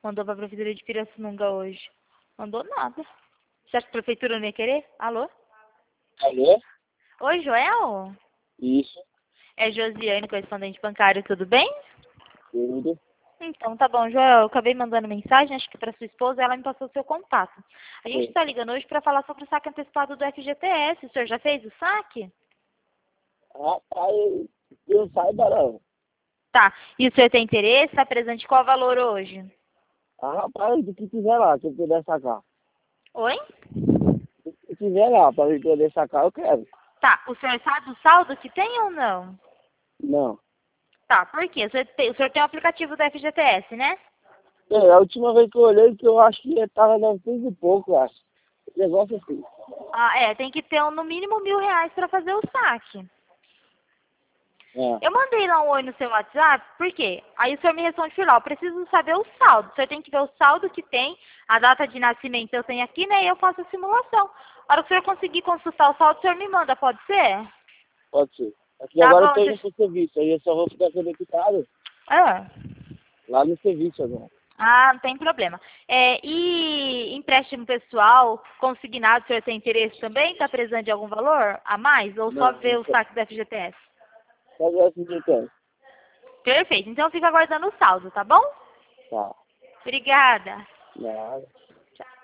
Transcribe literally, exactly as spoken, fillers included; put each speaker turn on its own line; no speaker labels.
mandou para a Prefeitura de Pirassununga hoje. Mandou nada. Você acha que a Prefeitura não ia querer? Alô?
Alô?
Oi, Joel?
Isso,
É Josiane, correspondente bancário, tudo bem?
tudo.
Então, tá bom, Joel. Eu acabei mandando mensagem, acho que para sua esposa, ela me passou o seu contato. A gente
Sim.
está ligando hoje para falar sobre o saque antecipado do F G T S. O senhor já fez o saque?
Rapaz, eu saiba não.
Tá. E o senhor tem interesse? Está presente qual valor hoje?
Ah, rapaz, do que tiver lá, que eu puder sacar.
Oi?
O que tiver lá, pra eu poder sacar, eu quero.
Tá. O senhor sabe o saldo que tem ou não?
Não.
Tá. Por quê? O senhor tem, o senhor tem o aplicativo do F G T S, né?
É, a última vez que eu olhei, que eu acho que tava novecentos e pouco, eu acho. Negócio assim.
Ah, é. Tem que ter um, no mínimo mil reais para fazer o saque.
É,
Eu mandei lá um oi no seu WhatsApp, por quê? Aí o senhor me responde por lá, eu preciso saber o saldo. O senhor tem que ver o saldo que tem, a data de nascimento eu tenho aqui, né? E eu faço a simulação. A hora que o senhor conseguir consultar o saldo, o senhor me manda, pode ser?
pode ser. Aqui
Tá
agora eu
bom,
tô indo
deixa...
pro serviço, aí eu só vou ficar conectado
Ah,
lá no serviço agora.
ah, não tem problema. É, e empréstimo pessoal, consignado, o senhor tem interesse também? Está precisando de algum valor a mais? Ou só
Não,
ver o
isso
saque do F G T S?
só ver assim que eu quero.
Perfeito, então fica aguardando o saldo, tá bom?
Tá.
Obrigada.
Nada.
Tchau.